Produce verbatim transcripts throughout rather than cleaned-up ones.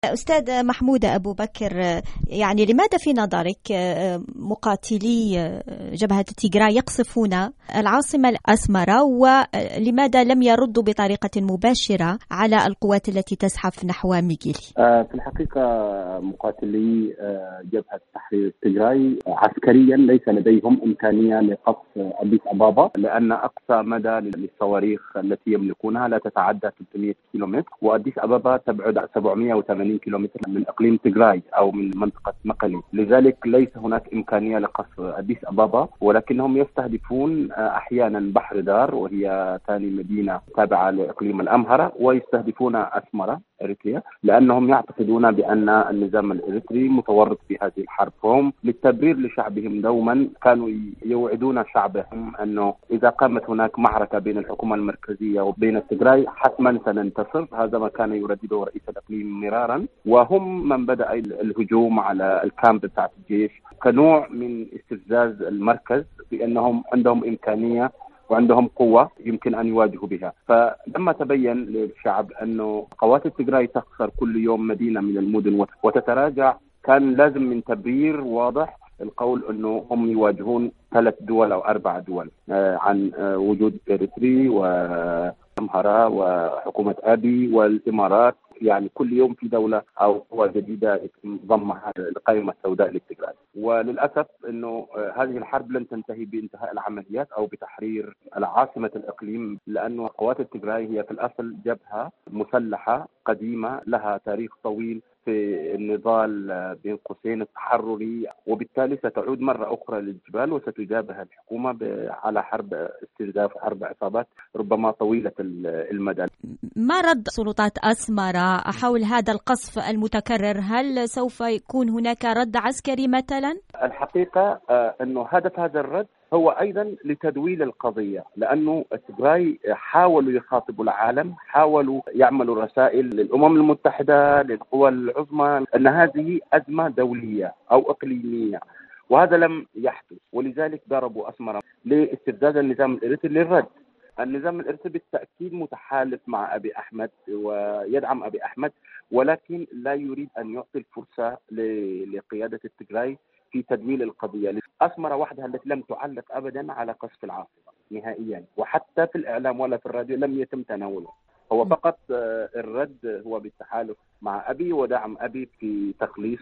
أستاذ محمود أبو بكر، يعني لماذا في نظرك مقاتلي جبهة تيغراي يقصفون العاصمة الأسمرة، ولماذا لم يردوا بطريقة مباشرة على القوات التي تزحف نحو ميغيلي؟ في الحقيقة مقاتلي جبهة تحرير تيغراي عسكريا ليس لديهم إمكانية لقصف أديس أبابا، لأن أقصى مدى للصواريخ التي يملكونها لا تتعدى ثلاثمئة كيلومتر، وأديس أبابا تبعد سبعمئة وثمانين كيلومتر من إقليم تيغراي أو من منطقة مقلي، لذلك ليس هناك إمكانية لقصف أديس أبابا، ولكنهم يستهدفون أحيانا بحر دار وهي ثاني مدينة تابعة لإقليم الأمهرة، ويستهدفون أسمرة إريتريا، لأنهم يعتقدون بأن النظام الإريتري متورط في هذه الحرب. هم للتبرير لشعبهم دوما كانوا يوعدون شعبهم أنه إذا قامت هناك معركة بين الحكومة المركزية وبين تيغراي حتما سننتصر. هذا ما كان يردده رئيس الإقليم مرارا، وهم من بدأ الهجوم على الكامب بتاع الجيش كنوع من استفزاز المركز بأنهم عندهم إمكانية وعندهم قوة يمكن أن يواجهوا بها. فلما تبين للشعب أنه قوات تيغراي تخسر كل يوم مدينة من المدن وتتراجع، كان لازم من تبرير واضح القول أنه هم يواجهون ثلاث دول أو أربع دول عن وجود إريتري وأمهرة وحكومة أبي والإمارات، يعني كل يوم في دولة أو قوة جديدة ضمها القائمة السوداء للتيغراي. وللأسف أنه هذه الحرب لن تنتهي بانتهاء العمليات أو بتحرير العاصمة الإقليم، لأنه قوات التيغراي هي في الأصل جبهة مسلحة قديمة لها تاريخ طويل في النضال بين قوسين التحرري، وبالتالي ستعود مرة أخرى للجبال وستجابه الحكومة على حرب استهداف حرب عصابات ربما طويلة المدى. ما رد سلطات أسمرة حول هذا القصف المتكرر؟ هل سوف يكون هناك رد عسكري مثلا؟ الحقيقة أنه هدف هذا الرد هو أيضا لتدويل القضية، لأنه تيغراي حاولوا يخاطبوا العالم، حاولوا يعملوا رسائل للأمم المتحدة للقوى العظمى أن هذه أزمة دولية أو إقليمية، وهذا لم يحدث، ولذلك ضربوا أسمرة لاستفزاز النظام الإريتري للرد. النظام الإريتري بالتأكيد متحالف مع أبي أحمد ويدعم أبي أحمد، ولكن لا يريد أن يعطي الفرصة لقيادة التيغراي في تدويل القضية. أسمرة وحدها التي لم تعلق أبدا على قصف العاصمة نهائيا، وحتى في الإعلام ولا في الراديو لم يتم تناوله. هو فقط الرد هو بالتحالف مع أبي ودعم أبي في تخليص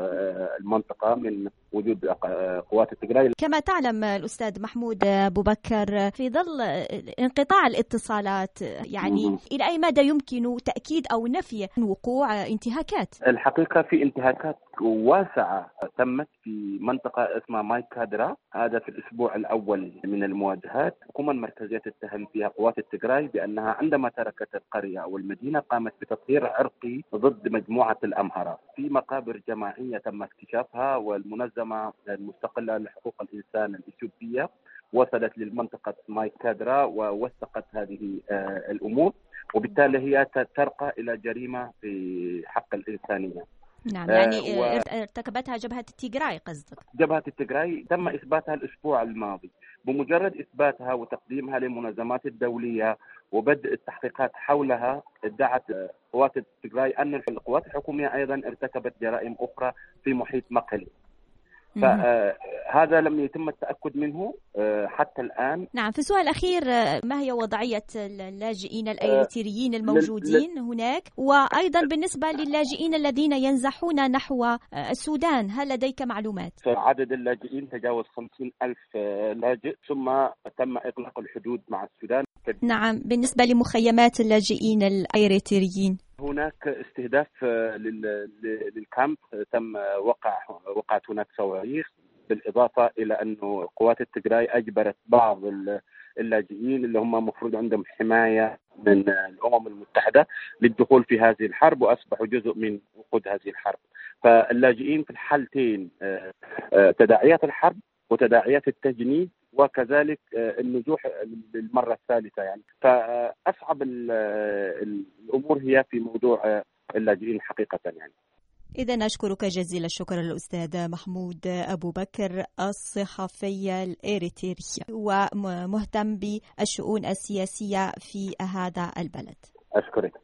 المنطقة من وجود قوات التيغراي. كما تعلم الأستاذ محمود أبو بكر، في ظل انقطاع الاتصالات يعني إلى أي مدى يمكن تأكيد أو نفي وقوع انتهاكات؟ الحقيقة في انتهاكات واسعة تمت في منطقة اسمها مايكادرا، هذا في الأسبوع الأول من المواجهات. الحكومة المركزية تتهم فيها قوات التيغراي بأنها عندما تركت القرية أو المدينة قامت بتطهير عرقي ضد مجموعة الأمهرة في مقابر جماعية تم اكتشافها، والمنظمة المستقلة لحقوق الإنسان الإثيوبية وصلت للمنطقة مايكادرا ووثقت هذه الأمور، وبالتالي هي ترقى إلى جريمة في حق الإنسانية. نعم، يعني و... ارتكبتها جبهة التيغراي قصدك؟ جبهة التيغراي تم إثباتها الأسبوع الماضي. بمجرد إثباتها وتقديمها للمنظمات الدولية وبدء التحقيقات حولها، ادعت قوات التيغراي أن القوات الحكومية أيضا ارتكبت جرائم أخرى في محيط مقلي. فهذا لم يتم التأكد منه حتى الآن. نعم، في السؤال الأخير، ما هي وضعية اللاجئين الإريتريين الموجودين هناك، وأيضا بالنسبة للاجئين الذين ينزحون نحو السودان، هل لديك معلومات؟ عدد اللاجئين تجاوز خمسين ألف لاجئ، ثم تم إغلاق الحدود مع السودان. نعم، بالنسبة لمخيمات اللاجئين الإريتريين هناك استهداف للكامب، تم وقع وقعت هناك صواريخ، بالإضافة إلى أنه قوات التيغراي أجبرت بعض اللاجئين اللي هم مفروض عندهم حماية من الأمم المتحدة للدخول في هذه الحرب، وأصبحوا جزء من وقود هذه الحرب. فاللاجئين في الحالتين تداعيات الحرب وتداعيات التجنيد وكذلك النزوح للمرة الثالثة. يعني فأصعب الأمور هي في موضوع اللاجئين حقيقة. يعني إذا أشكرك جزيل الشكر الأستاذ محمود أبو بكر، الصحفي الإريتري ومهتم بالشؤون السياسية في هذا البلد. أشكرك.